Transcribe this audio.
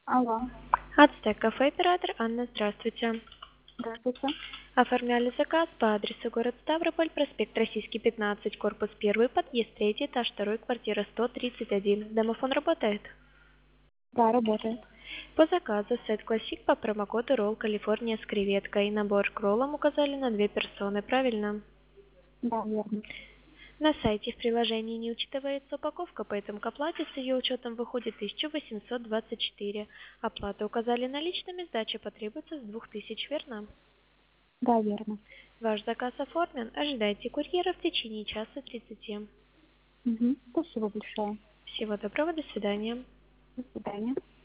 Алло, Ацтек кафе оператор Анна, здравствуйте. здравствуйте. Оформляли заказ по адресу город Ставрополь, проспект Российский, 15, корпус 1, подъезд 3, этаж 2, квартира 131. Домофон работает? Да, работает. По заказу сет классик по промокоду Roll Калифорния с креветкой. Набор к роллам указали на 2 персоны, правильно? Да, верно. На сайте в приложении не учитывается упаковка, поэтому к оплате с ее учетом выходит 1824. Оплату указали наличными, сдача потребуется с 2000, верно? Да, верно. Ваш заказ оформлен. Ожидайте курьера в течение часа 30. Угу. Спасибо большое. Всего доброго, до свидания. До свидания.